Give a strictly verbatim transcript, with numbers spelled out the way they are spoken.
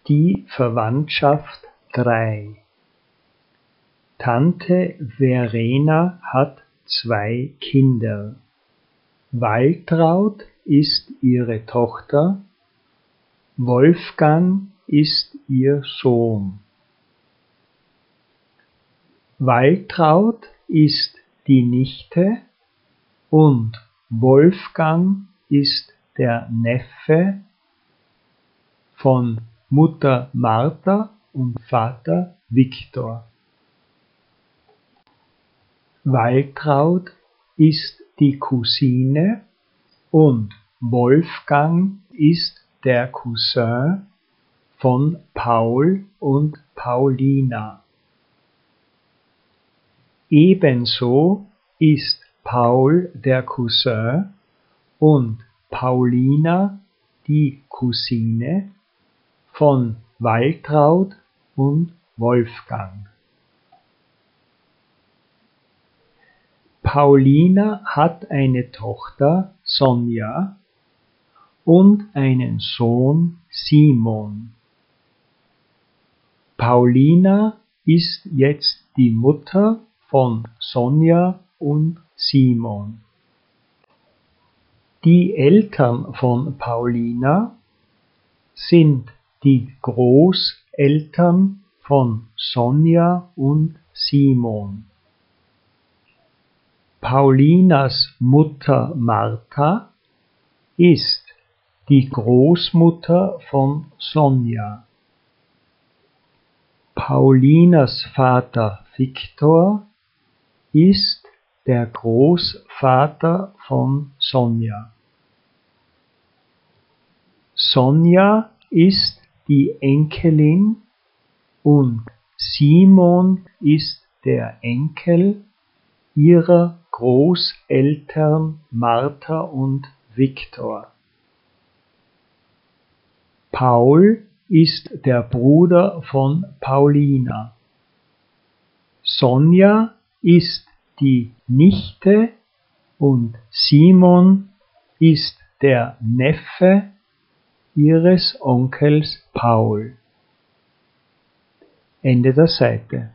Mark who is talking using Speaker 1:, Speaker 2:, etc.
Speaker 1: Die Verwandtschaft drei. Tante Verena hat zwei Kinder. Waltraud ist ihre Tochter, Wolfgang ist ihr Sohn. Waltraud ist die Nichte und Wolfgang ist der Neffe von Mutter Martha und Vater Viktor. Waltraud ist die Cousine und Wolfgang ist der Cousin von Paul und Paulina. Ebenso ist Paul der Cousin und Paulina die Cousine von Waltraud und Wolfgang. Paulina hat eine Tochter, Sonja, und einen Sohn, Simon. Paulina ist jetzt die Mutter von Sonja und Simon. Die Eltern von Paulina sind die Großeltern von Sonja und Simon. Paulinas Mutter Martha ist die Großmutter von Sonja. Paulinas Vater Viktor ist der Großvater von Sonja. Sonja ist die Enkelin und Simon ist der Enkel ihrer Großeltern Martha und Viktor. Paul ist der Bruder von Paulina. Sonja ist die Nichte und Simon ist der Neffe ihres Onkels Paul. Ende der Seite.